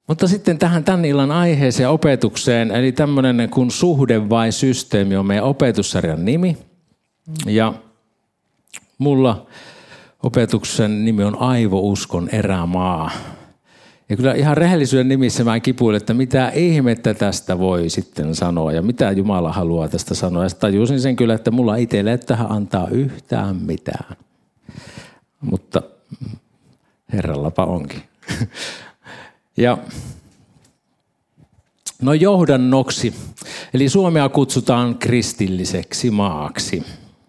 Mutta sitten tähän tämän illan aiheeseen ja opetukseen, eli tämmöinen kuin suhde vai systeemi on meidän opetussarjan nimi. Ja mulla opetuksen nimi on Aivouskon erämaa. Ja kyllä ihan rehellisyyden nimissä mä kipuilin, että mitä ihmettä tästä voi sitten sanoa ja mitä Jumala haluaa tästä sanoa. Ja tajusin sen kyllä, että mulla itselle ei tähän antaa yhtään mitään. Mutta Herrallapa onkin. Ja no johdannoksi, eli Suomea kutsutaan kristilliseksi maaksi.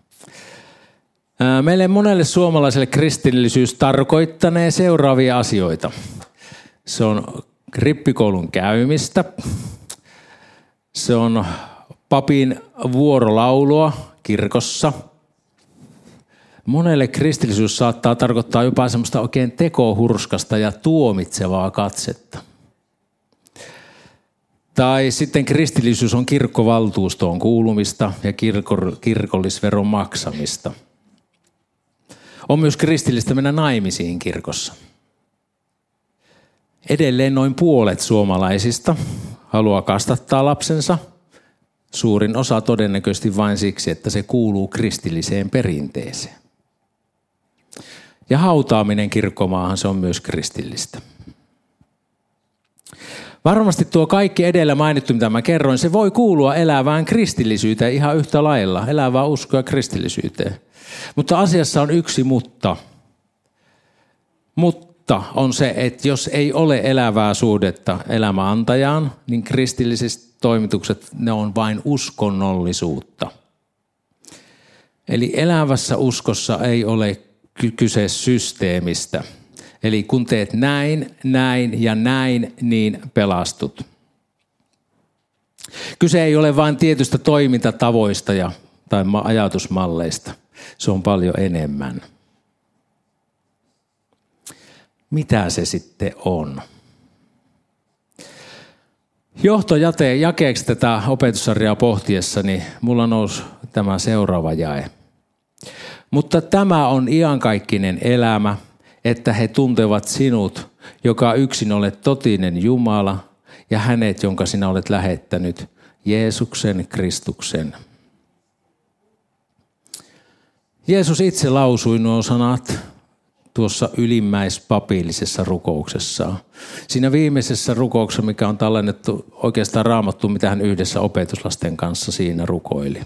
Meille monelle suomalaiselle kristillisyys tarkoittanee seuraavia asioita. Se on rippikoulun käymistä, se on papin vuorolaulua kirkossa. Monelle kristillisyys saattaa tarkoittaa jopa semmoista oikein tekohurskasta ja tuomitsevaa katsetta. Tai sitten kristillisyys on kirkkovaltuustoon kuulumista ja kirkollisveron maksamista. On myös kristillistä mennä naimisiin kirkossa. Edelleen noin puolet suomalaisista haluaa kasvattaa lapsensa. Suurin osa todennäköisesti vain siksi, että se kuuluu kristilliseen perinteeseen. Ja hautaaminen kirkkomaahan se on myös kristillistä. Varmasti tuo kaikki edellä mainittu, mitä mä kerroin, se voi kuulua elävään kristillisyyteen ihan yhtä lailla. Elävää uskoa kristillisyyteen. Mutta asiassa on yksi mutta. Mutta on se, että jos ei ole elävää suhdetta elämäantajaan, niin kristilliset toimitukset, ne on vain uskonnollisuutta. Eli elävässä uskossa ei ole kyse systeemistä. Eli kun teet näin, näin ja näin, niin pelastut. Kyse ei ole vain tietystä toimintatavoista tai ajatusmalleista. Se on paljon enemmän. Mitä se sitten on? Johtojakeeksi tätä opetussarjaa pohtiessani mulla nousi tämä seuraava jae. Mutta tämä on iankaikkinen elämä, että he tuntevat sinut, joka yksin olet totinen Jumala, ja hänet, jonka sinä olet lähettänyt, Jeesuksen Kristuksen. Jeesus itse lausui nuo sanat tuossa ylimmäispapillisessa rukouksessaan. Siinä viimeisessä rukouksessa, mikä on tallennettu oikeastaan Raamattuun, mitä hän yhdessä opetuslasten kanssa siinä rukoili.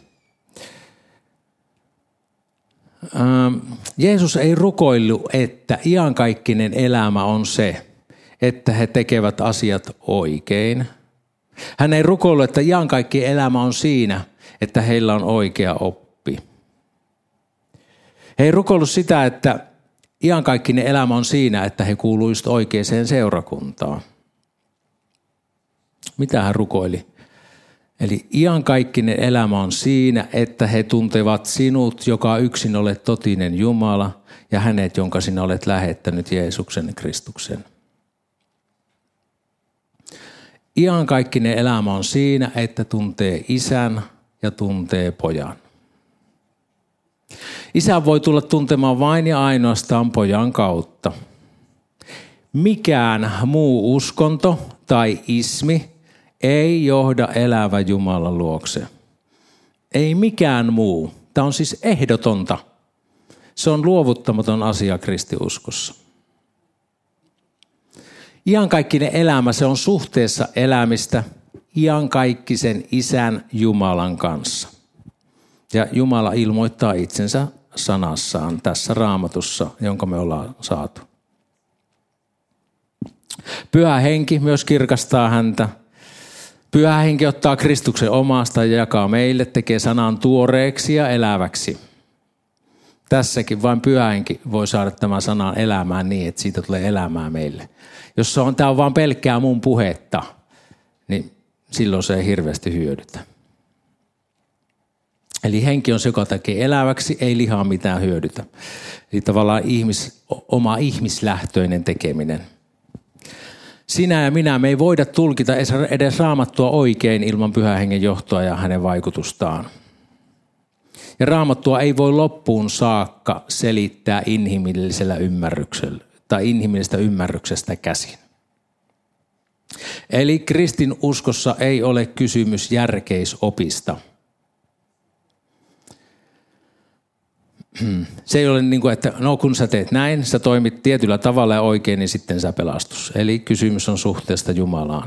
Jeesus ei rukoillut, että iankaikkinen elämä on se, että he tekevät asiat oikein. Hän ei rukoillut, että iankaikkinen elämä on siinä, että heillä on oikea oppi. He ei rukoillut sitä, että iankaikkinen elämä on siinä, että he kuuluisivat oikeaan seurakuntaan. Mitä hän rukoili? Eli iankaikkinen elämä on siinä, että he tuntevat sinut, joka yksin olet totinen Jumala, ja hänet, jonka sinä olet lähettänyt, Jeesuksen Kristuksen. Iankaikkinen elämä on siinä, että tuntee isän ja tuntee pojan. Isä voi tulla tuntemaan vain ja ainoastaan pojan kautta. Mikään muu uskonto tai ismi ei johda elävä Jumalan luokse. Ei mikään muu. Tämä on siis ehdotonta. Se on luovuttamaton asia kristiuskossa. Iankaikkinen elämä, se on suhteessa elämistä iankaikkisen Isän Jumalan kanssa. Ja Jumala ilmoittaa itsensä sanassaan tässä Raamatussa, jonka me ollaan saatu. Pyhä Henki myös kirkastaa häntä. Pyhä Henki ottaa Kristuksen omasta ja jakaa meille, tekee sanan tuoreeksi ja eläväksi. Tässäkin vain Pyhä Henki voi saada tämän sanan elämään niin, että siitä tulee elämää meille. Jos tämä on vain pelkkää mun puhetta, niin silloin se ei hirveästi hyödytä. Eli henki on se, joka tekee eläväksi, ei lihaa mitään hyödytä. Eli tavallaan oma ihmislähtöinen tekeminen. Sinä ja minä, me ei voida tulkita edes Raamattua oikein ilman Pyhän Hengen johtoa ja hänen vaikutustaan. Ja Raamattua ei voi loppuun saakka selittää inhimillisellä ymmärryksellä tai inhimillisestä ymmärryksestä käsin. Eli kristinuskossa ei ole kysymys järkeisopista. Se ei ole niin kuin, että no kun sä teet näin, sä toimit tietyllä tavalla ja oikein, niin sitten sä pelastus. Eli kysymys on suhteesta Jumalaan.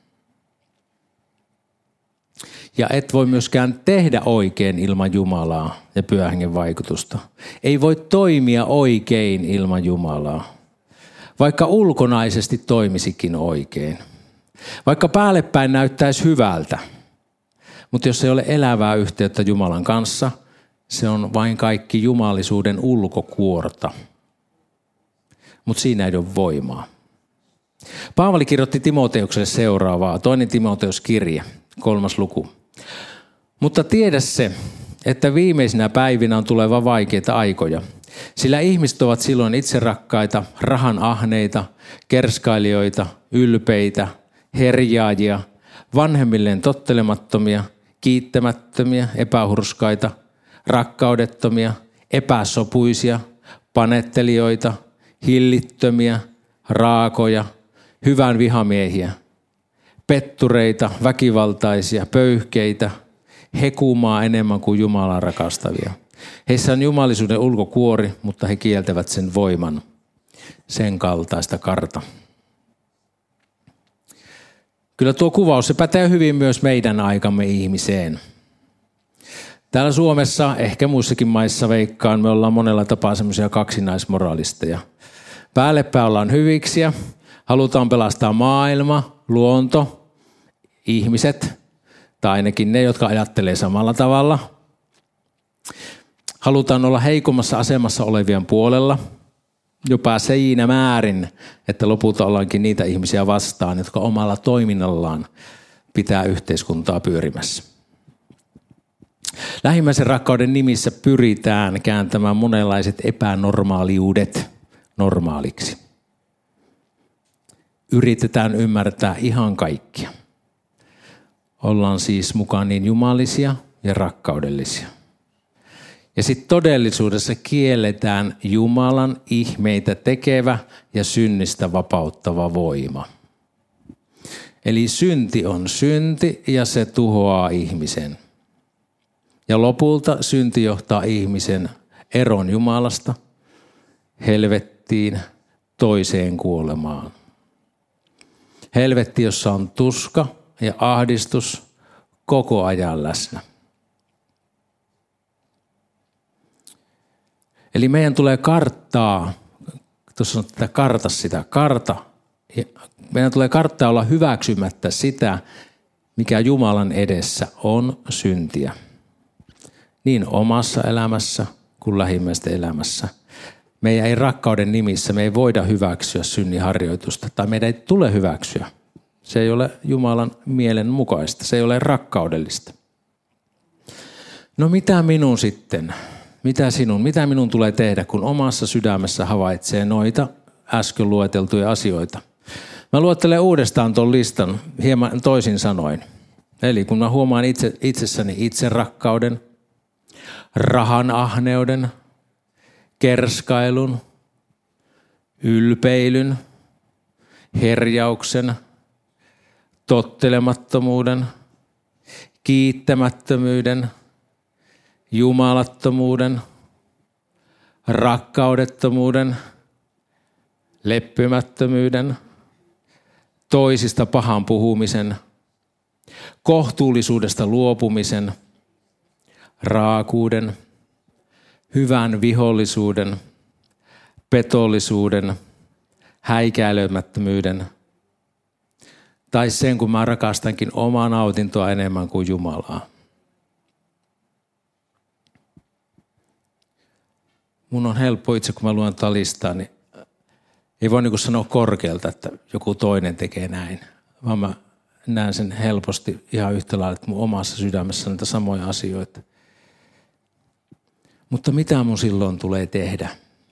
Ja et voi myöskään tehdä oikein ilman Jumalaa ja Pyhän Hengen vaikutusta. Ei voi toimia oikein ilman Jumalaa, vaikka ulkonaisesti toimisikin oikein. Vaikka päällepäin näyttäisi hyvältä, mutta jos ei ole elävää yhteyttä Jumalan kanssa, se on vain kaikki jumalisuuden ulkokuorta. Mutta siinä ei ole voimaa. Paavali kirjoitti Timoteukselle seuraavaa, 2. Timoteuskirje, 3. luku. Mutta tiedä se, että viimeisinä päivinä on tuleva vaikeita aikoja, sillä ihmiset ovat silloin itserakkaita, rahan ahneita, kerskailijoita, ylpeitä, herjaajia, vanhemmilleen tottelemattomia, kiittämättömiä, epähurskaita, rakkaudettomia, epäsopuisia, panettelijoita, hillittömiä, raakoja, hyvän vihamiehiä, pettureita, väkivaltaisia, pöyhkeitä, hekumaa enemmän kuin Jumalaa rakastavia. Heissä on jumalisuuden ulkokuori, mutta he kieltävät sen voiman, sen kaltaista karta. Kyllä tuo kuvaus, se pätee hyvin myös meidän aikamme ihmiseen. Täällä Suomessa, ehkä muissakin maissa veikkaan, me ollaan monella tapaa semmoisia kaksinaismoralisteja. Päällepäin ollaan hyviksiä, halutaan pelastaa maailma, luonto, ihmiset, tai ainakin ne, jotka ajattelee samalla tavalla. Halutaan olla heikommassa asemassa olevien puolella, jopa siinä määrin, että lopulta ollaankin niitä ihmisiä vastaan, jotka omalla toiminnallaan pitää yhteiskuntaa pyörimässä. Lähimmäisen rakkauden nimissä pyritään kääntämään monenlaiset epänormaaliudet normaaliksi. Yritetään ymmärtää ihan kaikkia. Ollaan siis mukaan niin jumalisia ja rakkaudellisia. Ja sitten todellisuudessa kielletään Jumalan ihmeitä tekevä ja synnistä vapauttava voima. Eli synti on synti ja se tuhoaa ihmisen. Ja lopulta synti johtaa ihmisen eron Jumalasta, helvettiin, toiseen kuolemaan. Helvetti, jossa on tuska ja ahdistus koko ajan läsnä. Eli meidän tulee karttaa, tuossa on tätä karta. Meidän tulee karttaa olla hyväksymättä sitä, mikä Jumalan edessä on syntiä. Niin omassa elämässä kuin lähimmäisten elämässä. Meidän ei rakkauden nimissä, me ei voida hyväksyä synniharjoitusta, tai meidän ei tule hyväksyä. Se ei ole Jumalan mielen mukaista, se ei ole rakkaudellista. No mitä minun sitten? Mitä minun tulee tehdä, kun omassa sydämessä havaitsee noita äsken lueteltuja asioita? Mä luettelen uudestaan tuon listan hieman toisin sanoin. Eli kun mä huomaan itsessäni itserakkauden, rahan ahneuden, kerskailun, ylpeilyn, herjauksen, tottelemattomuuden, kiittämättömyyden, jumalattomuuden, rakkaudettomuuden, leppymättömyyden, toisista pahan puhumisen, kohtuullisuudesta luopumisen, raakuuden, hyvän vihollisuuden, petollisuuden, häikäilemättömyyden tai sen, kun mä rakastankin omaa nautintoa enemmän kuin Jumalaa. Mun on helppo itse, kun mä luen tätä listaa, niin ei voi niin sanoa korkealta, että joku toinen tekee näin, vaan mä näen sen helposti ihan yhtä lailla, että mun omassa sydämessä niitä samoja asioita. Mutta mitä mun silloin tulee tehdä?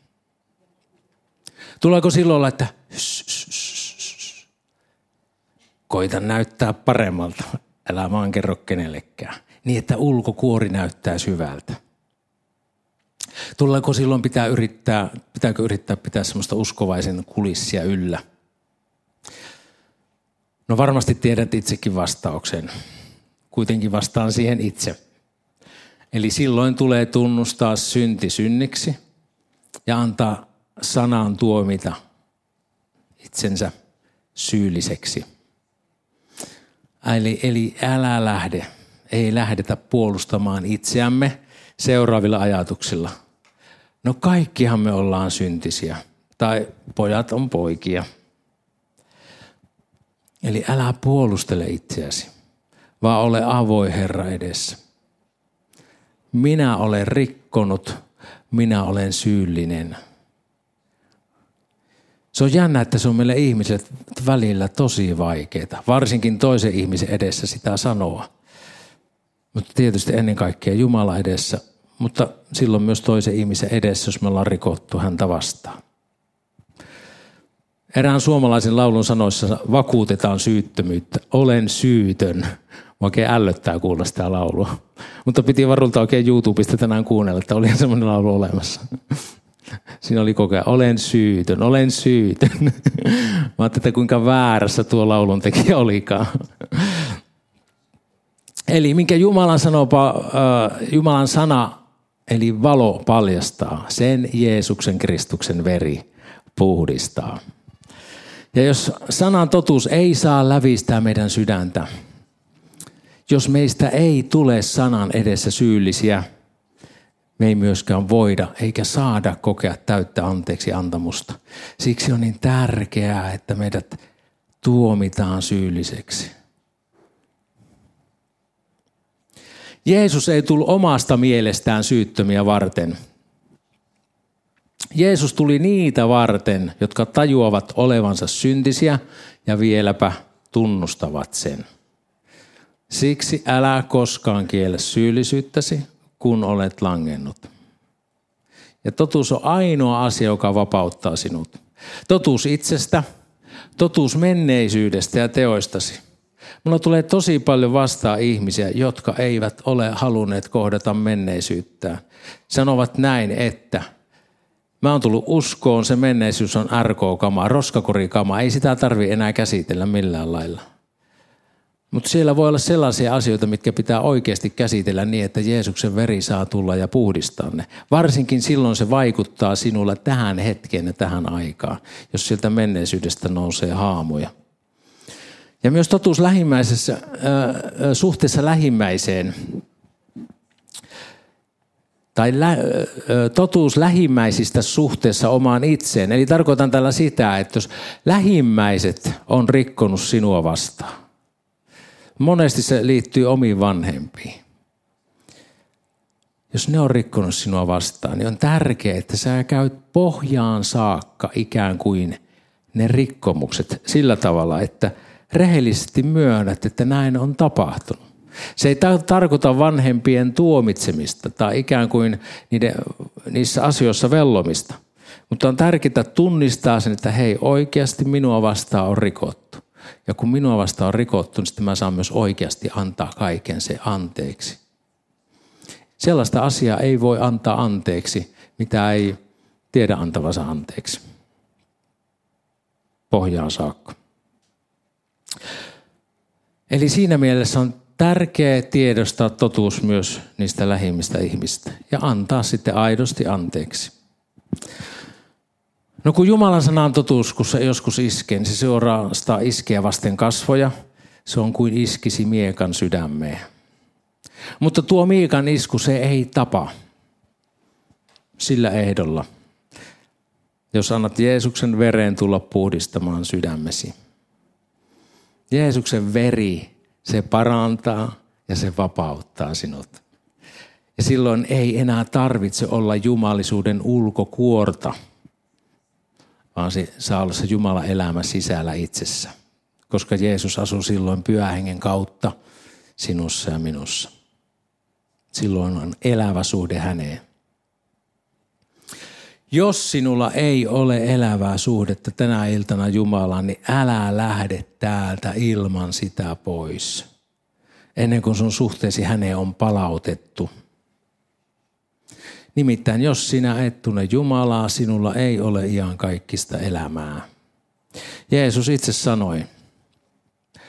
Tuleeko silloin olla, että koita näyttää paremmalta, älä vaan kerro kenellekään, niin että ulkokuori näyttää hyvältä? Tuleeko silloin pitääkö yrittää pitää semmoista uskovaisen kulissia yllä? No varmasti tiedät itsekin vastauksen. Kuitenkin vastaan siihen itse. Eli silloin tulee tunnustaa synti synniksi ja antaa sanan tuomita itsensä syylliseksi. Eli älä lähde. Ei lähdetä puolustamaan itseämme seuraavilla ajatuksilla. No kaikkihan me ollaan syntisiä. Tai pojat on poikia. Eli älä puolustele itseäsi, vaan ole avoin Herra edessä. Minä olen rikkonut, minä olen syyllinen. Se on jännä, että se on meille ihmisille välillä tosi vaikeaa. Varsinkin toisen ihmisen edessä sitä sanoa. Mutta tietysti ennen kaikkea Jumala edessä, mutta silloin myös toisen ihmisen edessä, jos me ollaan rikottu häntä vastaan. Erään suomalaisen laulun sanoissa vakuutetaan syyttömyyttä. Olen syytön. Oikein ällöttää kuulla sitä laulua. Mutta piti varulta oikein YouTubesta tänään kuunnella, että oli semmoinen laulu olemassa. Siinä oli koko ajan, olen syytön, olen syytön. Mä ajattelin, että kuinka väärässä tuo laulun tekijä olikaan. Eli minkä Jumalan sana, eli valo paljastaa, sen Jeesuksen Kristuksen veri puhdistaa. Ja jos sanan totuus ei saa lävistää meidän sydäntä, jos meistä ei tule sanan edessä syyllisiä, me ei myöskään voida eikä saada kokea täyttä anteeksi antamusta. Siksi on niin tärkeää, että meidät tuomitaan syylliseksi. Jeesus ei tullut omasta mielestään syyttömiä varten. Jeesus tuli niitä varten, jotka tajuavat olevansa syntisiä ja vieläpä tunnustavat sen. Siksi älä koskaan kiellä syyllisyyttäsi, kun olet langennut. Ja totuus on ainoa asia, joka vapauttaa sinut. Totuus itsestä, totuus menneisyydestä ja teoistasi. Mulla tulee tosi paljon vastaan ihmisiä, jotka eivät ole halunneet kohdata menneisyyttään. Sanovat näin, että mä oon tullut uskoon, se menneisyys on RK-kama, roskakorikama, ei sitä tarvitse enää käsitellä millään lailla. Mutta siellä voi olla sellaisia asioita, mitkä pitää oikeasti käsitellä niin, että Jeesuksen veri saa tulla ja puhdistaa ne. Varsinkin silloin se vaikuttaa sinulle tähän hetkeen ja tähän aikaan, jos sieltä menneisyydestä nousee haamuja. Ja myös totuus lähimmäisessä, suhteessa lähimmäiseen, tai totuus lähimmäisistä suhteessa omaan itseen. Eli tarkoitan tällä sitä, että jos lähimmäiset on rikkonut sinua vastaan, monesti se liittyy omiin vanhempiin. Jos ne on rikkonut sinua vastaan, niin on tärkeää, että sä käyt pohjaan saakka ikään kuin ne rikkomukset sillä tavalla, että rehellisesti myönnät, että näin on tapahtunut. Se ei tarkoita vanhempien tuomitsemista tai ikään kuin niissä asioissa vellomista, mutta on tärkeää tunnistaa sen, että hei, oikeasti minua vastaan on rikottu. Ja kun minua vastaan on rikottu, niin sitten mä saan myös oikeasti antaa kaiken se anteeksi. Sellaista asiaa ei voi antaa anteeksi, mitä ei tiedä antavansa anteeksi. Pohjaan saakka. Eli siinä mielessä on tärkeää tiedostaa totuus myös niistä lähimmistä ihmistä ja antaa sitten aidosti anteeksi. No kun Jumalan sanan totuus, kun se joskus iskee, niin se suorastaan iskee vasten kasvoja. Se on kuin iskisi miekan sydämeen. Mutta tuo miekan isku, se ei tapa sillä ehdolla, jos annat Jeesuksen veren tulla puhdistamaan sydämesi. Jeesuksen veri, se parantaa ja se vapauttaa sinut. Ja silloin ei enää tarvitse olla jumalisuuden ulkokuorta, vaan se saa olla se Jumalan elämä sisällä itsessä. Koska Jeesus asuu silloin Pyhän Hengen kautta sinussa ja minussa. Silloin on elävä suhde häneen. Jos sinulla ei ole elävää suhdetta tänä iltana Jumalaan, niin älä lähde täältä ilman sitä pois. Ennen kuin sun suhteesi häneen on palautettu. Nimittäin jos sinä et tunne Jumalaa, sinulla ei ole iankaikkista elämää. Jeesus itse sanoi,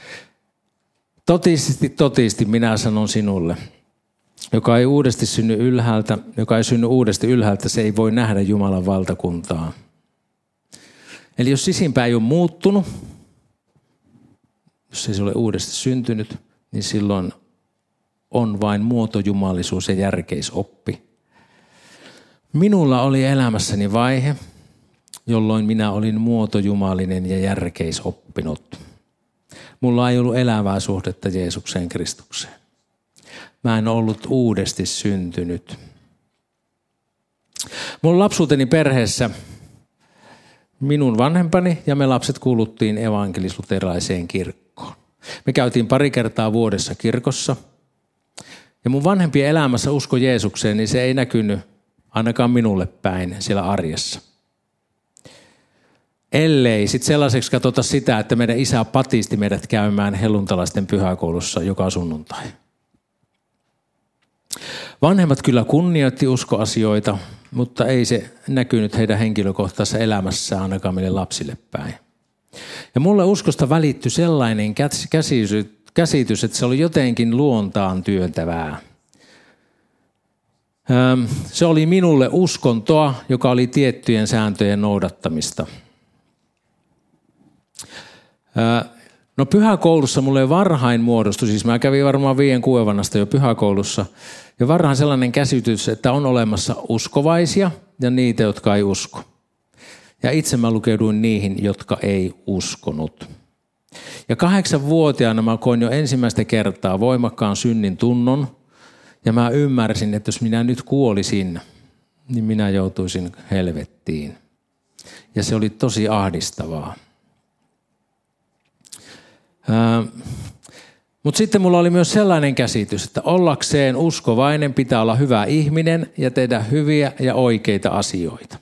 Totisesti minä sanon sinulle, joka ei synny uudesti ylhäältä, se ei voi nähdä Jumalan valtakuntaa. Eli jos sisimpää ei ole muuttunut, jos ei se ole uudesti syntynyt, niin silloin on vain muotojumalisuus ja järkeisoppi. Minulla oli elämässäni vaihe, jolloin minä olin muotojumalinen ja järkeisoppinut. Mulla ei ollut elävää suhdetta Jeesukseen Kristukseen. Mä en ollut uudesti syntynyt. Mun lapsuuteni perheessä minun vanhempani ja me lapset kuuluttiin evankelis-luterilaiseen kirkkoon. Me käytiin pari kertaa vuodessa kirkossa. Ja mun vanhempien elämässä usko Jeesukseen, niin se ei näkynyt ainakaan minulle päin siellä arjessa. Ellei sitten sellaiseksi katsota sitä, että meidän isä patisti meidät käymään helluntalaisten pyhäkoulussa joka sunnuntai. Vanhemmat kyllä kunnioitti uskoasioita, mutta ei se näkynyt heidän henkilökohtaisessa elämässään ainakaan meille lapsille päin. Ja mulle uskosta välittyi sellainen käsitys, että se oli jotenkin luontaan työntävää. Se oli minulle uskontoa, joka oli tiettyjen sääntöjen noudattamista. No pyhäkoulussa mulle varhain muodostui, siis mä kävin varmaan 5-6 vanhasta jo pyhäkoulussa, ja varhain sellainen käsitys, että on olemassa uskovaisia ja niitä, jotka ei usko. Ja itse mä lukeuduin niihin, jotka ei uskonut. Ja 8-vuotiaana mä koin jo ensimmäistä kertaa voimakkaan synnin tunnon, ja mä ymmärsin, että jos minä nyt kuolisin, niin minä joutuisin helvettiin. Ja se oli tosi ahdistavaa. Mutta sitten mulla oli myös sellainen käsitys, että ollakseen uskovainen pitää olla hyvä ihminen ja tehdä hyviä ja oikeita asioita.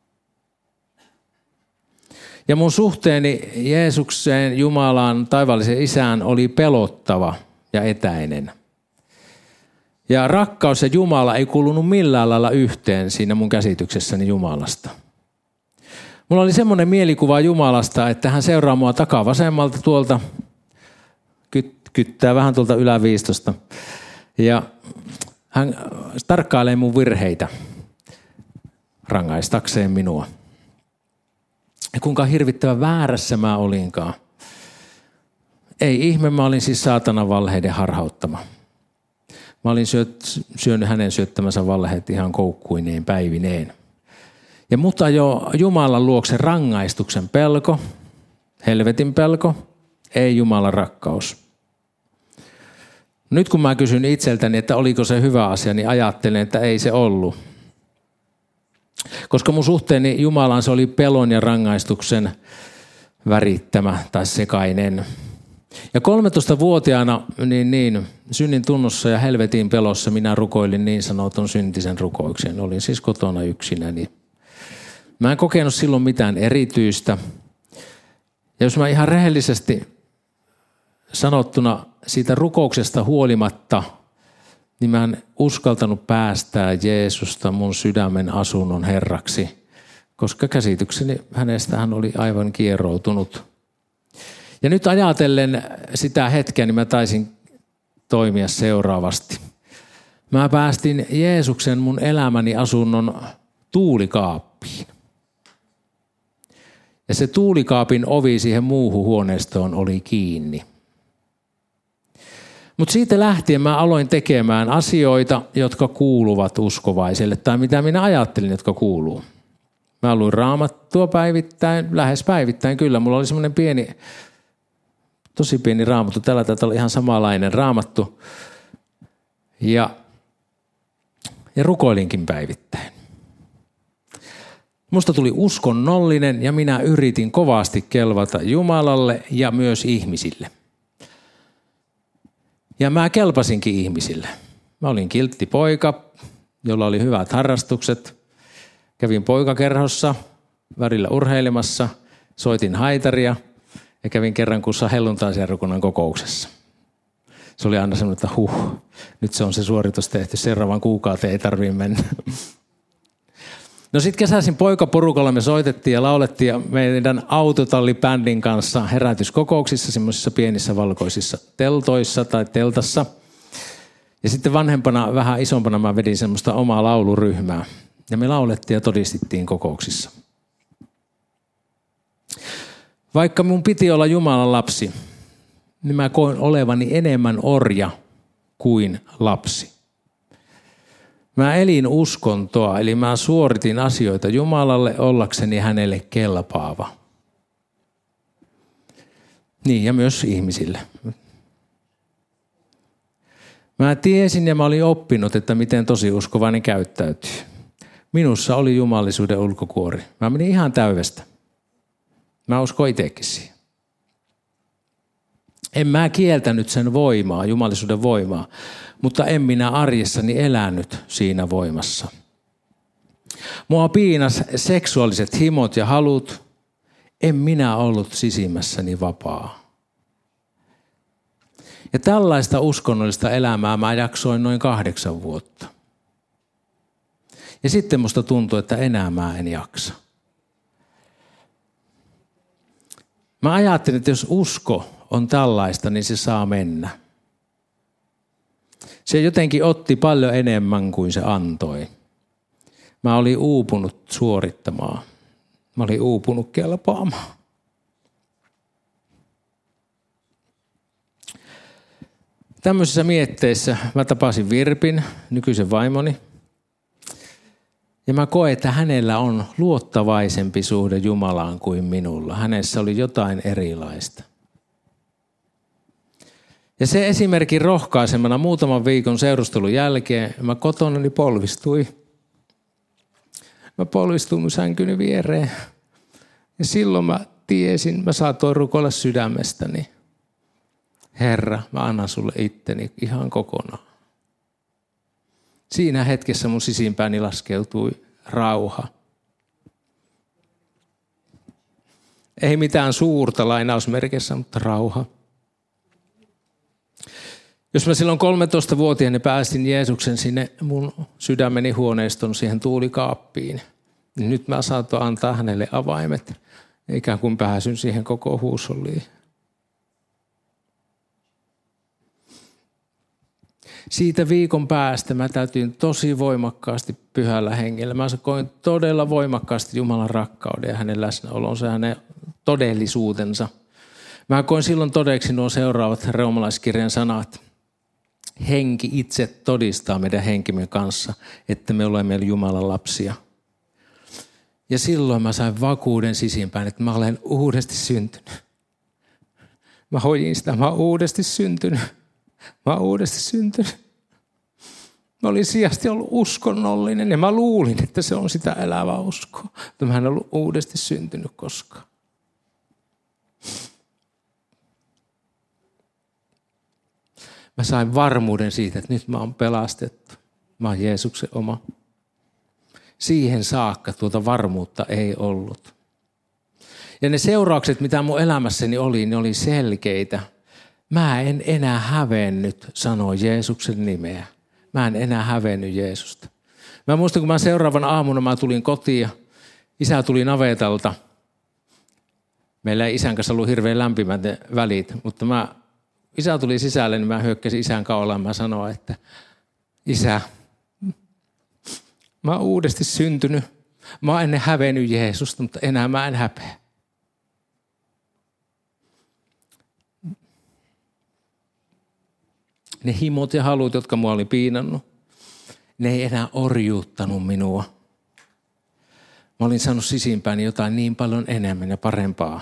Ja mun suhteeni Jeesukseen, Jumalaan, taivaalliseen Isään oli pelottava ja etäinen. Ja rakkaus ja Jumala ei kuulunut millään lailla yhteen siinä mun käsityksessäni Jumalasta. Mulla oli semmoinen mielikuva Jumalasta, että hän seuraa mua takavasemmalta tuolta, kyttää vähän tuolta yläviistosta. Ja hän tarkkailee mun virheitä rangaistakseen minua. Ja kuinka hirvittävän väärässä mä olinkaan. Ei ihme, mä olin siis saatanan valheiden harhauttama. Mä olin syönyt hänen syöttämänsä valheet ihan koukkuineen päivineen. Ja mutta jo Jumalan luokse rangaistuksen pelko, helvetin pelko, ei Jumalan rakkaus. Nyt kun mä kysyn itseltäni, että oliko se hyvä asia, niin ajattelen, että ei se ollut. Koska mun suhteeni Jumalaan se oli pelon ja rangaistuksen värittämä tai sekainen. Ja 13-vuotiaana synnin tunnossa ja helvetin pelossa minä rukoilin niin sanotun syntisen rukouksen. Olin siis kotona yksinäni. Mä en kokenut silloin mitään erityistä. Ja jos mä ihan rehellisesti sanottuna siitä rukouksesta huolimatta, niin mä en uskaltanut päästää Jeesusta mun sydämen asunnon herraksi, koska käsitykseni hänestä hän oli aivan kieroutunut. Ja nyt ajatellen sitä hetkeä, niin mä taisin toimia seuraavasti. Mä päästin Jeesuksen mun elämäni asunnon tuulikaappiin. Ja se tuulikaapin ovi siihen muuhun huoneistoon oli kiinni. Mutta siitä lähtien mä aloin tekemään asioita, jotka kuuluvat uskovaiselle, tai mitä minä ajattelin, jotka kuuluu. Mä luin Raamattua päivittäin, lähes päivittäin kyllä. Mulla oli semmoinen tosi pieni Raamattu. Tällä taitaa olla ihan samanlainen Raamattu. Ja rukoilinkin päivittäin. Musta tuli uskonnollinen ja minä yritin kovasti kelvata Jumalalle ja myös ihmisille. Ja mä kelpasinkin ihmisille. Mä olin kiltti poika, jolla oli hyvät harrastukset. Kävin poikakerhossa, välillä urheilemassa, soitin haitaria ja kävin kerran kuussa helluntaiseurakunnan kokouksessa. Se oli aina semmoinen, että nyt se on se suoritus tehty, seuraavan kuukauteen ei tarvitse mennä. No sitten kesäisin poikaporukalla me soitettiin ja laulettiin ja meidän autotallibändin kanssa herätyskokouksissa, semmoisissa pienissä valkoisissa teltoissa tai teltassa. Ja sitten vanhempana, vähän isompana mä vedin semmoista omaa lauluryhmää. Ja me laulettiin ja todistettiin kokouksissa. Vaikka mun piti olla Jumalan lapsi, niin mä koin olevani enemmän orja kuin lapsi. Mä elin uskontoa, eli mä suoritin asioita Jumalalle ollakseni hänelle kelpaava. Niin, ja myös ihmisille. Mä tiesin ja mä olin oppinut, että miten tosi uskovainen käyttäytyy. Minussa oli jumalisuuden ulkokuori. Mä menin ihan täydestä. Mä uskon itsekin siihen. En mä kieltänyt sen voimaa, jumalisuuden voimaa, mutta en minä arjessani elänyt siinä voimassa. Mua piinas seksuaaliset himot ja halut. En minä ollut sisimmässäni vapaa. Ja tällaista uskonnollista elämää mä jaksoin noin 8 vuotta. Ja sitten musta tuntui, että enää mä en jaksa. Mä ajattelin, että jos usko on tällaista, niin se saa mennä. Se jotenkin otti paljon enemmän kuin se antoi. Mä olin uupunut suorittamaan. Mä olin uupunut kelpaamaan. Tämmöisissä mietteissä mä tapasin Virpin, nykyisen vaimoni. Ja mä koen, että hänellä on luottavaisempi suhde Jumalaan kuin minulla. Hänessä oli jotain erilaista. Ja se esimerkin rohkaisemana muutaman viikon seurustelun jälkeen mä kotonani polvistuin. Mä polvistuin mun sänkyni viereen. Ja silloin mä tiesin, mä saatoin rukoilla sydämestäni. Herra, mä annan sulle itteni ihan kokonaan. Siinä hetkessä mun sisimpääni laskeutui rauha. Ei mitään suurta lainausmerkissä, mutta rauha. Jos mä silloin 13-vuotiaana päästin Jeesuksen sinne mun sydämeni huoneiston siihen tuulikaappiin, niin nyt mä saatoin antaa hänelle avaimet, ikään kuin pääsyn siihen koko huusholliin. Siitä viikon päästä mä täytyin tosi voimakkaasti pyhällä hengellä. Mä koin todella voimakkaasti Jumalan rakkauden ja hänen läsnäolonsa ja hänen todellisuutensa. Mä koin silloin todeksi nuo seuraavat roomalaiskirjan sanat. Henki itse todistaa meidän henkimme kanssa, että me olemme Jumalan lapsia. Ja silloin mä sain vakuuden sisimpään, että mä olen uudesti syntynyt. Mä hoidin sitä, mä oon uudesti syntynyt. Mä oon uudesti syntynyt. Mä olin sijasti ollut uskonnollinen ja mä luulin, että se on sitä elävää uskoa. Mutta mä en ollut uudesti syntynyt koskaan. Mä sain varmuuden siitä, että nyt mä oon pelastettu. Mä oon Jeesuksen oma. Siihen saakka tuota varmuutta ei ollut. Ja ne seuraukset, mitä mun elämässäni oli, ne oli selkeitä. Mä en enää hävennyt sanoa Jeesuksen nimeä. Mä en enää hävennyt Jeesusta. Mä muistan, kun mä seuraavan aamuna mä tulin kotiin ja isä tuli navetalta. Meillä ei isän kanssa ollut hirveän lämpimät välit, mutta isä tuli sisälle, niin mä hyökkäsin isän kaulaan. Mä sanoin, että isä, mä oon uudesti syntynyt. Mä oon ennen hävennyt Jeesusta, mutta enää mä en häpeä. Ne himot ja halut, jotka mua oli piinannut, ne ei enää orjuuttanut minua. Mä olin saanut sisimpääni jotain niin paljon enemmän ja parempaa.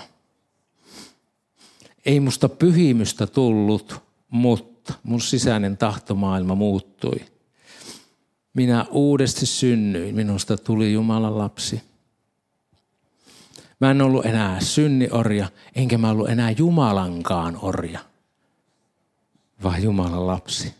Ei musta pyhimystä tullut, mutta mun sisäinen tahtomaailma muuttui. Minä uudesti synnyin, minusta tuli Jumalan lapsi. Mä en ollut enää synniorja, enkä mä ollut enää Jumalankaan orja, vaan Jumalan lapsi.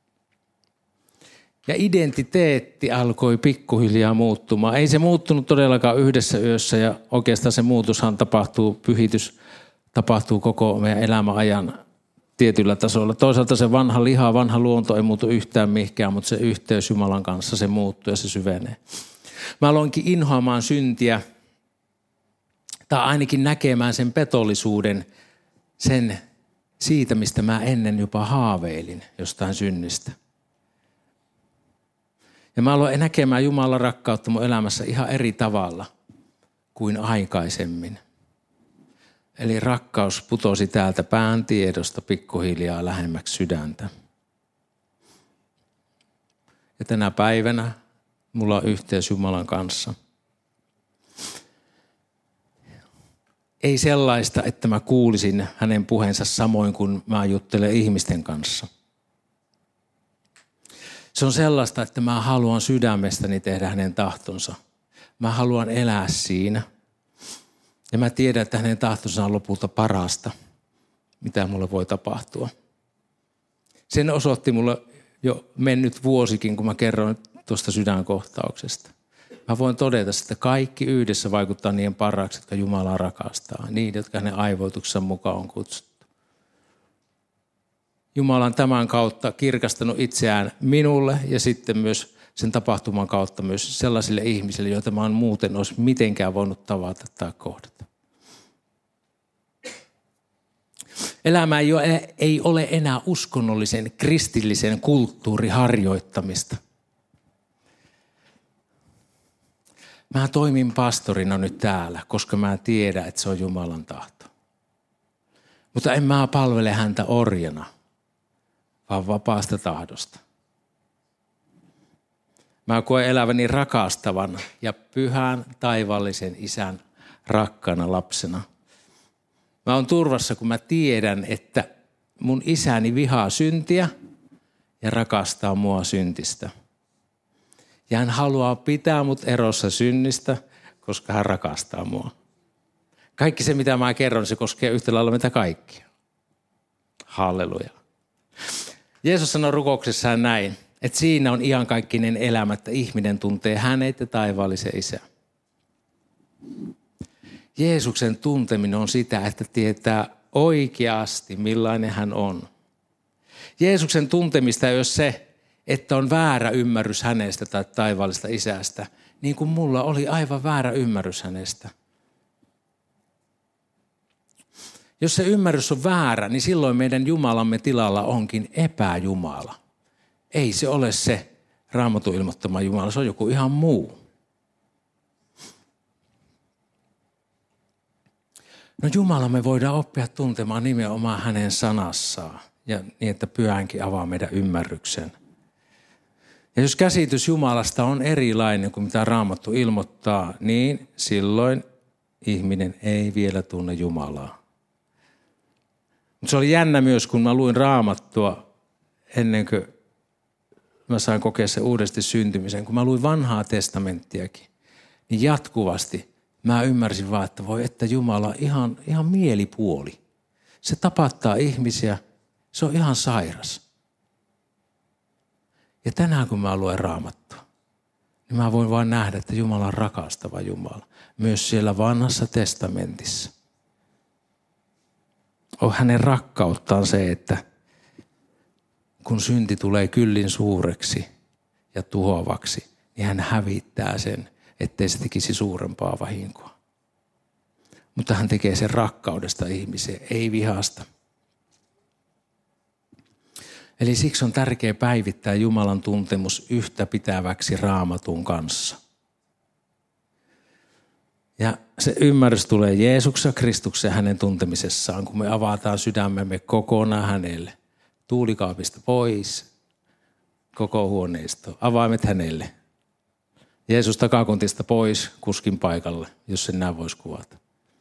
Ja identiteetti alkoi pikkuhiljaa muuttumaan. Ei se muuttunut todellakaan yhdessä yössä ja oikeastaan se muutushan pyhitys tapahtuu koko meidän elämäajan tietyllä tasolla. Toisaalta se vanha liha, vanha luonto ei muutu yhtään mihinkään, mutta se yhteys Jumalan kanssa se muuttuu ja se syvenee. Mä aloinkin inhoamaan syntiä, tai ainakin näkemään sen petollisuuden, sen siitä, mistä mä ennen jopa haaveilin jostain synnistä. Ja mä aloin näkemään Jumalan rakkautta mun elämässä ihan eri tavalla kuin aikaisemmin. Eli rakkaus putosi täältä pään tiedosta pikkuhiljaa lähemmäksi sydäntä. Ja tänä päivänä mulla on yhteys Jumalan kanssa. Ei sellaista, että mä kuulisin hänen puheensa samoin kuin mä juttelen ihmisten kanssa. Se on sellaista, että mä haluan sydämestäni tehdä hänen tahtonsa. Mä haluan elää siinä. Ja mä tiedän, että hänen tahtonsa on lopulta parasta, mitä mulle voi tapahtua. Sen osoitti mulle jo mennyt vuosikin, kun mä kerron tuosta sydänkohtauksesta. Mä voin todeta, että kaikki yhdessä vaikuttaa niiden parhaaksi, jotka Jumalaa rakastaa. Niitä, jotka hänen aivoituksensa mukaan on kutsuttu. Jumala on tämän kautta kirkastanut itseään minulle ja sitten myös sen tapahtuman kautta myös sellaisille ihmisille, joita mä en muuten olisi mitenkään voinut tavata tai kohdata. Elämä ei ole enää uskonnollisen, kristillisen kulttuuriharjoittamista. Mä toimin pastorina nyt täällä, koska mä tiedän, että se on Jumalan tahto. Mutta en mä palvele häntä orjana, vaan vapaasta tahdosta. Mä koen eläväni rakastavana ja pyhän taivaallisen isän rakkana lapsena. Mä oon turvassa, kun mä tiedän, että mun isäni vihaa syntiä ja rakastaa mua syntistä. Ja hän haluaa pitää mut erossa synnistä, koska hän rakastaa mua. Kaikki se, mitä mä kerron, se koskee yhtä lailla meitä kaikkia. Halleluja. Jeesus sanoi rukouksessaan näin, että siinä on iankaikkinen elämä, että ihminen tuntee hänet ja taivaallisen isän. Jeesuksen tunteminen on sitä, että tietää oikeasti, millainen hän on. Jeesuksen tuntemista ei ole se, että on väärä ymmärrys hänestä tai taivaallista isästä, niin kuin mulla oli aivan väärä ymmärrys hänestä. Jos se ymmärrys on väärä, niin silloin meidän Jumalamme tilalla onkin epäjumala. Ei se ole se Raamatun ilmoittama Jumala, se on joku ihan muu. No Jumala me voidaan oppia tuntemaan nimenomaan hänen sanassaan ja niin, että pyhänkin avaa meidän ymmärryksen. Ja jos käsitys Jumalasta on erilainen kuin mitä Raamattu ilmoittaa, niin silloin ihminen ei vielä tunne Jumalaa. Mutta se oli jännä myös, kun mä luin Raamattua ennen kuin mä sain kokea sen uudesti syntymisen. Kun mä luin vanhaa testamenttiakin, niin jatkuvasti mä ymmärsin vaan, että voi, että Jumala on ihan mielipuoli. Se tapattaa ihmisiä, se on ihan sairas. Ja tänään kun mä luen Raamattua, niin mä voin vain nähdä, että Jumala on rakastava Jumala. Myös siellä vanhassa testamentissa. On hänen rakkauttaan se, että kun synti tulee kyllin suureksi ja tuhoavaksi, niin hän hävittää sen, ettei se tekisi suurempaa vahinkoa. Mutta hän tekee sen rakkaudesta ihmiseen, ei vihasta. Eli siksi on tärkeää päivittää Jumalan tuntemus yhtä pitäväksi Raamatun kanssa. Ja se ymmärrys tulee Jeesuksen Kristuksen hänen tuntemisessaan, kun me avataan sydämemme kokonaan hänelle. Tuulikaapista pois, koko huoneisto, avaimet hänelle. Jeesus takakontista pois, kuskin paikalle, jos sen näin voisi kuvata.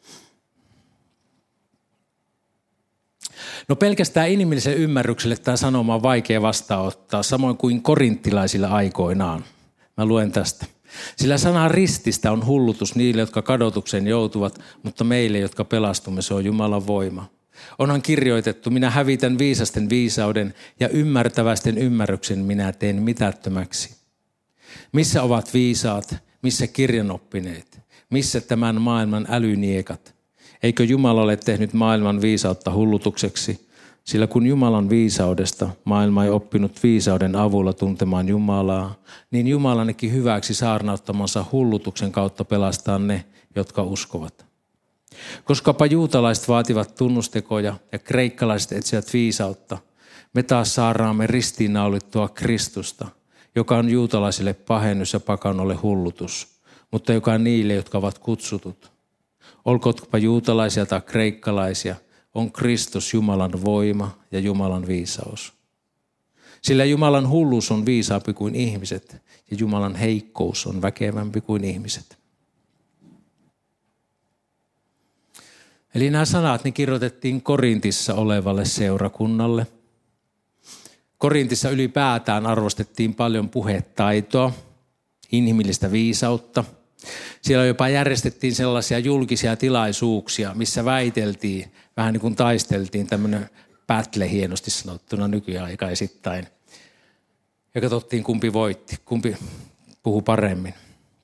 No pelkästään inhimillisen ymmärrykselle tämä sanoma on vaikea vastaanottaa, samoin kuin korinttilaisilla aikoinaan. Mä luen tästä. Sillä sana rististä on hullutus niille, jotka kadotukseen joutuvat, mutta meille, jotka pelastumme, se on Jumalan voima. Onhan kirjoitettu, minä hävitän viisasten viisauden ja ymmärtäväisten ymmärryksen minä teen mitättömäksi. Missä ovat viisaat, missä kirjanoppineet, missä tämän maailman älyniekat? Eikö Jumala ole tehnyt maailman viisautta hullutukseksi Sillä kun Jumalan viisaudesta maailma ei oppinut viisauden avulla tuntemaan Jumalaa, niin Jumala näki hyväksi saarnauttamansa hullutuksen kautta pelastaa ne, jotka uskovat. Koskapa juutalaiset vaativat tunnustekoja ja kreikkalaiset etsivät viisautta, me taas saarnaamme ristiinnaulittua Kristusta, joka on juutalaisille pahennus ja pakanolle hullutus, mutta joka on niille, jotka ovat kutsutut. Olkootpa juutalaisia tai kreikkalaisia, on Kristus Jumalan voima ja Jumalan viisaus. Sillä Jumalan hulluus on viisaampi kuin ihmiset ja Jumalan heikkous on väkevämpi kuin ihmiset. Eli nämä sanat niin kirjoitettiin Korintissa olevalle seurakunnalle. Korintissa ylipäätään arvostettiin paljon puhetaitoa, inhimillistä viisautta. Siellä jopa järjestettiin sellaisia julkisia tilaisuuksia, missä väiteltiin, vähän niin kuin taisteltiin, tämmöinen battle hienosti sanottuna nykyaikaisittain. Ja katsottiin, kumpi voitti, kumpi puhui paremmin.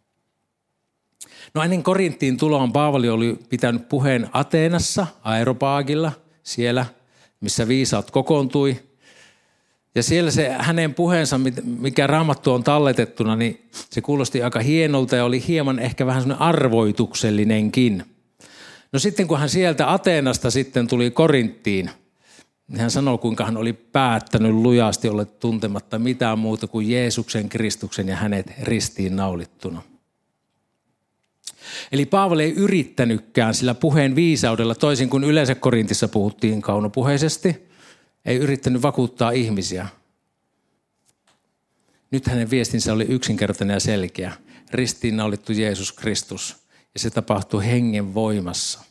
No ennen Korinttiin tuloon Paavali oli pitänyt puheen Ateenassa, Aeropaagilla, siellä missä viisaat kokoontui. Ja siellä se hänen puheensa, mikä Raamattu on talletettuna, niin se kuulosti aika hienolta ja oli hieman ehkä vähän semmoinen arvoituksellinenkin. No sitten kun hän sieltä Ateenasta sitten tuli Korinttiin, niin hän sanoi, kuinka hän oli päättänyt lujasti olla tuntematta mitään muuta kuin Jeesuksen, Kristuksen ja hänet ristiin naulittuna. Eli Paavali ei yrittänytkään sillä puheen viisaudella, toisin kuin yleensä Korintissa puhuttiin kaunopuheisesti, ei yrittänyt vakuuttaa ihmisiä. Nyt hänen viestinsä oli yksinkertainen ja selkeä. Ristiinnaulittu Jeesus Kristus. Ja se tapahtui hengen voimassa.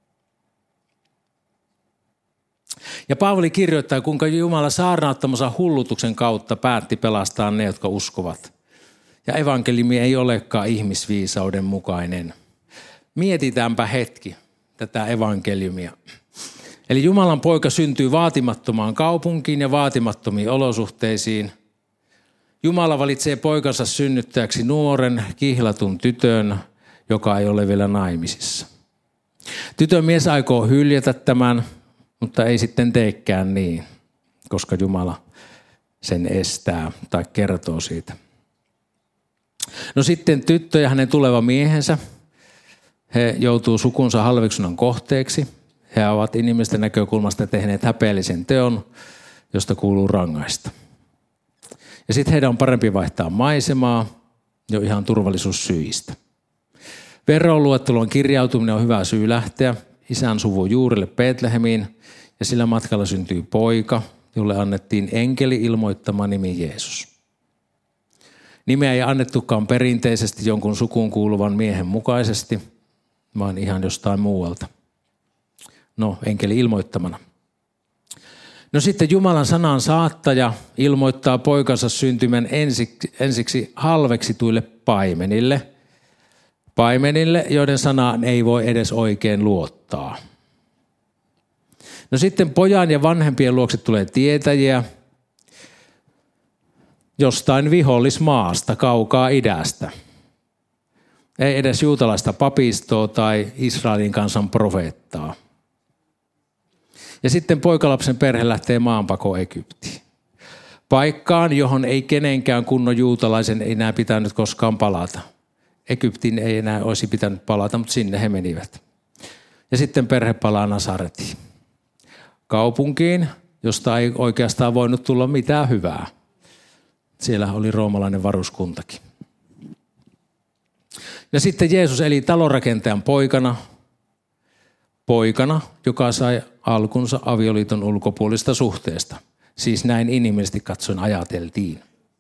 Ja Paavali kirjoittaa, kuinka Jumala saarnauttamansa hullutuksen kautta päätti pelastaa ne, jotka uskovat. Ja evankeliumi ei olekaan ihmisviisauden mukainen. Mietitäänpä hetki tätä evankeliumia. Eli Jumalan poika syntyy vaatimattomaan kaupunkiin ja vaatimattomiin olosuhteisiin. Jumala valitsee poikansa synnyttäjäksi nuoren, kihlatun tytön, joka ei ole vielä naimisissa. Tytön mies aikoo hyljätä tämän, mutta ei sitten teekään niin, koska Jumala sen estää tai kertoo siitä. No sitten tyttö ja hänen tuleva miehensä, he joutuu sukunsa halveksunnan kohteeksi. He ovat inhimillistä näkökulmasta tehneet häpeällisen teon, josta kuuluu rangaista. Ja sitten heidän on parempi vaihtaa maisemaa jo ihan turvallisuussyistä. Veroluettelon kirjautuminen on hyvä syy lähteä isän suvun juurille Betlehemiin ja sillä matkalla syntyy poika, jolle annettiin enkeli ilmoittama nimi Jeesus. Nimeä ei annettukaan perinteisesti jonkun sukuun kuuluvan miehen mukaisesti, vaan ihan jostain muualta. No, enkeli ilmoittamana. No sitten Jumalan sanan saattaja ilmoittaa poikansa syntymän ensiksi halveksituille paimenille. Paimenille, joiden sanaan ei voi edes oikein luottaa. No sitten pojan ja vanhempien luokse tulee tietäjiä jostain vihollismaasta, kaukaa idästä. Ei edes juutalaista papistoa tai Israelin kansan profeettaa. Ja sitten poikalapsen perhe lähtee maanpakoon Egyptiin. Paikkaan, johon ei kenenkään kunnon juutalaisen enää pitänyt koskaan palata. Egyptiin ei enää olisi pitänyt palata, mutta sinne he menivät. Ja sitten perhe palaa Nasaretiin. Kaupunkiin, josta ei oikeastaan voinut tulla mitään hyvää. Siellä oli roomalainen varuskuntakin. Ja sitten Jeesus eli talonrakentajan poikana, joka sai alkunsa avioliiton ulkopuolista suhteesta. Siis näin inhimillisesti katsoen ajateltiin.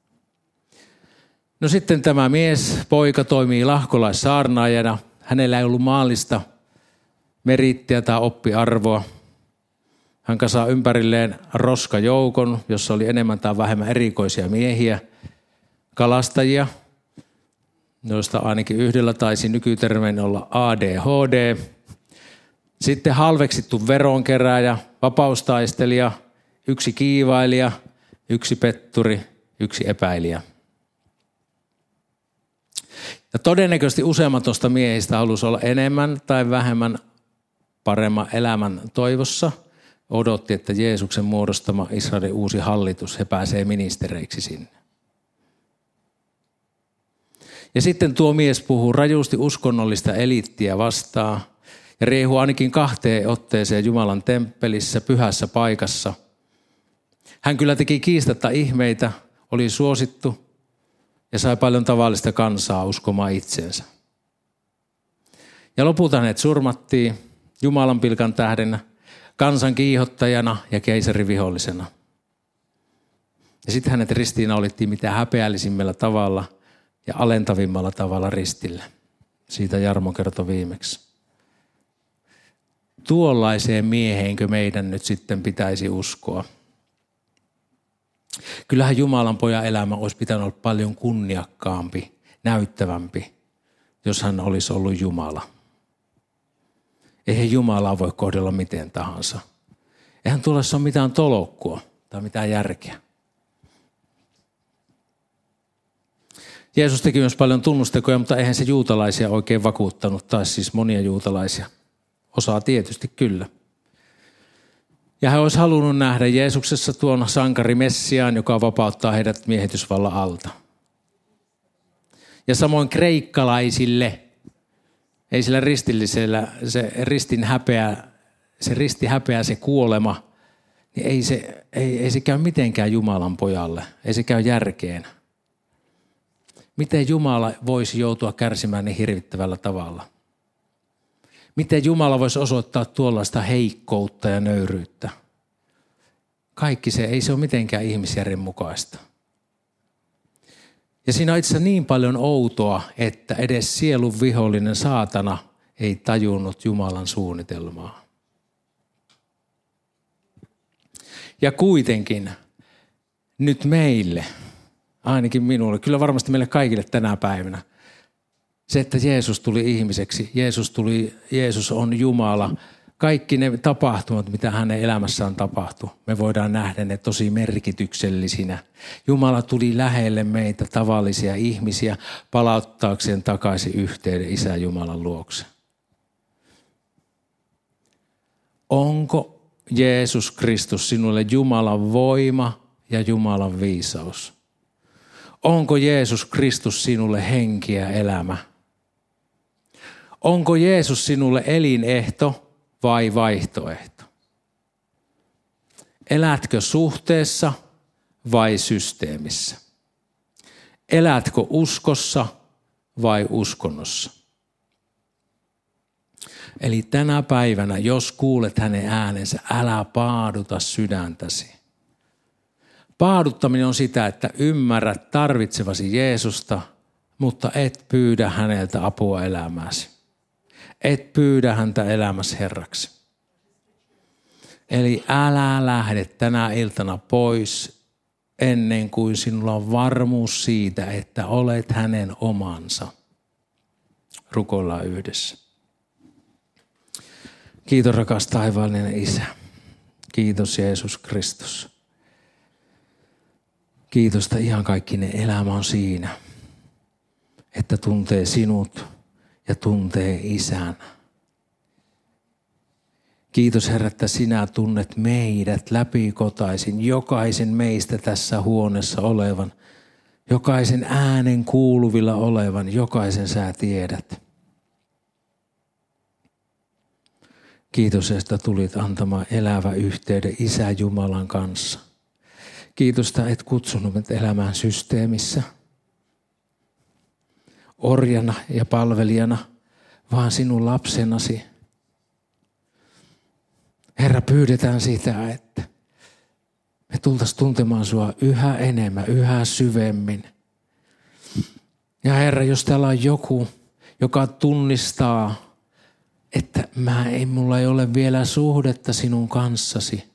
No sitten tämä poika toimii lahkolaissaarnaajana. Hänellä ei ollut maallista merittiä tai oppiarvoa. Hän kasaa ympärilleen roskajoukon, jossa oli enemmän tai vähemmän erikoisia miehiä, kalastajia, joista ainakin yhdellä taisi nykytermein olla ADHD. Sitten halveksittu veronkerääjä, vapaustaistelija, yksi kiivailija, yksi petturi, yksi epäilijä. Ja todennäköisesti useammat tuosta miehistä halusi olla enemmän tai vähemmän paremman elämän toivossa, odotti, että Jeesuksen muodostama Israelin uusi hallitus, he pääsee ministereiksi sinne. Ja sitten tuo mies puhuu rajusti uskonnollista eliittiä vastaan ja riehuu ainakin 2 otteeseen Jumalan temppelissä, pyhässä paikassa. Hän kyllä teki kiistatta ihmeitä, oli suosittu ja sai paljon tavallista kansaa uskomaan itseensä. Ja lopulta hänet surmattiin Jumalan pilkan tähdenä, kansan kiihottajana ja keisarin vihollisena. Ja sitten hänet ristiinnaulittiin mitä häpeällisimmällä tavalla ja alentavimmalla tavalla ristille. Siitä Jarmo kertoi viimeksi. Tuollaiseen mieheenkö meidän nyt sitten pitäisi uskoa? Kyllähän Jumalan pojan elämä olisi pitänyt olla paljon kunniakkaampi, näyttävämpi, jos hän olisi ollut Jumala. Eihän Jumalaa voi kohdella miten tahansa. Eihän tuollaisessa ole mitään tolokkua tai mitään järkeä. Jeesus teki myös paljon tunnustekoja, mutta eihän se juutalaisia oikein vakuuttanut, tai siis monia juutalaisia. Osaa tietysti kyllä. Ja hän olisi halunnut nähdä Jeesuksessa tuon sankari Messiaan, joka vapauttaa heidät miehitysvallan alta. Ja samoin kreikkalaisille, ei sillä ristillisellä, se risti häpeä, se kuolema, niin ei se käy mitenkään Jumalan pojalle, ei se käy järkeen. Miten Jumala voisi joutua kärsimään niin hirvittävällä tavalla? Miten Jumala voisi osoittaa tuollaista heikkoutta ja nöyryyttä? Kaikki se, ei se ole mitenkään ihmisjärjen mukaista. Ja siinä on itse asiassa niin paljon outoa, että edes sielun vihollinen saatana ei tajunnut Jumalan suunnitelmaa. Ja kuitenkin nyt meille, ainakin minulle, kyllä varmasti meille kaikille tänä päivänä, se, että Jeesus tuli ihmiseksi, Jeesus on Jumala. Kaikki ne tapahtumat, mitä hänen elämässään tapahtui, me voidaan nähdä ne tosi merkityksellisinä. Jumala tuli lähelle meitä tavallisia ihmisiä palauttaakseen takaisin yhteyden Isä Jumalan luokse. Onko Jeesus Kristus sinulle Jumalan voima ja Jumalan viisaus? Onko Jeesus Kristus sinulle henki ja elämä? Onko Jeesus sinulle elinehto vai vaihtoehto? Elätkö suhteessa vai systeemissä? Elätkö uskossa vai uskonnossa? Eli tänä päivänä, jos kuulet hänen äänensä, älä paaduta sydäntäsi. Paaduttaminen on sitä, että ymmärrät tarvitsevasi Jeesusta, mutta et pyydä häneltä apua elämääsi. Et pyydä häntä elämässä Herraksi. Eli älä lähde tänä iltana pois ennen kuin sinulla on varmuus siitä, että olet hänen omansa. Rukoillaan yhdessä. Kiitos rakas taivaallinen Isä. Kiitos Jeesus Kristus. Kiitos, että ihan kaikkinen elämä on siinä, että tuntee sinut ja tuntee Isän. Kiitos Herra, että sinä tunnet meidät läpikotaisin, jokaisen meistä tässä huoneessa olevan, jokaisen äänen kuuluvilla olevan, jokaisen sä tiedät. Kiitos, että tulit antamaan elävä yhteyden Isä Jumalan kanssa. Kiitos, että et kutsunut meitä elämään systeemissä, orjana ja palvelijana, vaan sinun lapsenasi. Herra, pyydetään sitä, että me tultaisiin tuntemaan sua yhä enemmän, yhä syvemmin. Ja Herra, jos täällä on joku, joka tunnistaa, että mulla ei ole vielä suhdetta sinun kanssasi,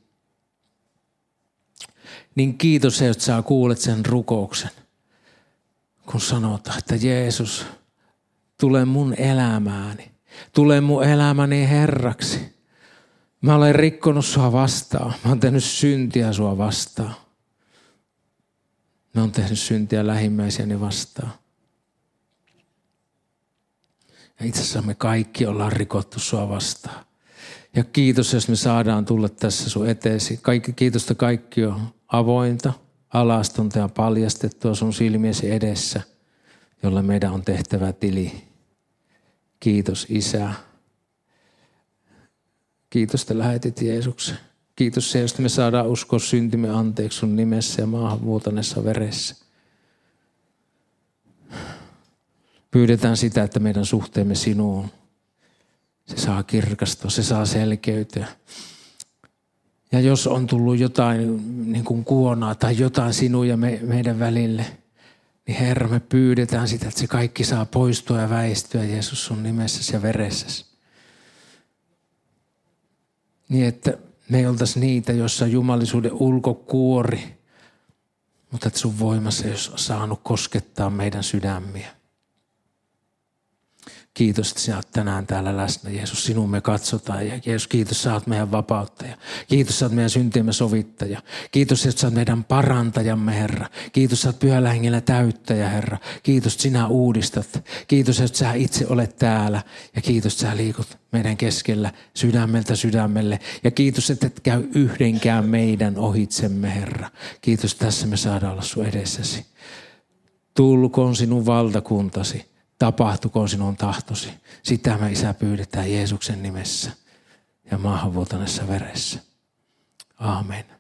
niin kiitos, että sä kuulet sen rukouksen, kun sanotaan, että Jeesus, tule mun elämääni, tule mun elämäni Herraksi. Mä olen rikkonut sua vastaan, mä oon tehnyt syntiä sua vastaan. Mä oon tehnyt syntiä lähimmäisiäni vastaan. Ja itse asiassa me kaikki ollaan rikottu sua vastaan. Ja kiitos, jos me saadaan tulla tässä sun eteesi. Kiitos, että kaikki on avointa, alastonta ja paljastettua sun silmiesi edessä, jolla meidän on tehtävä tili. Kiitos, Isä. Kiitos, että lähetit Jeesuksen. Kiitos se, josta me saadaan uskoa syntimme anteeksi sun nimessä ja maahan vuotaneessa veressä. Pyydetään sitä, että meidän suhteemme sinuun, se saa kirkastua, se saa selkeytyä. Ja jos on tullut jotain niin kuin kuonaa tai jotain sinun ja meidän välille, niin Herra, me pyydetään sitä, että se kaikki saa poistua ja väistyä Jeesus sun nimessäsi ja veressäsi. Niin, että me ei oltaisi niitä, joissa on jumalisuuden ulkokuori, mutta että sun voimassa ei ole saanut koskettaa meidän sydämiä. Kiitos, että sinä olet tänään täällä läsnä. Jeesus, sinun me katsotaan. Ja Jeesus, kiitos, sä oot meidän vapauttaja. Kiitos, sä oot meidän syntiemme sovittaja. Kiitos, että sä oot meidän parantajamme, Herra. Kiitos, sä oot Pyhällä Hengellä täyttäjä, Herra. Kiitos, että sinä uudistat. Kiitos, että sä itse olet täällä. Ja kiitos, että sä liikut meidän keskellä sydämeltä sydämelle. Ja kiitos, että et käy yhdenkään meidän ohitsemme, Herra. Kiitos, tässä me saadaan olla sun edessäsi. Tulkoon sinun valtakuntasi. Tapahtukoon sinun tahtosi. Sitä me, Isä, pyydetään Jeesuksen nimessä ja maahanvuotaneessa veressä. Aamen.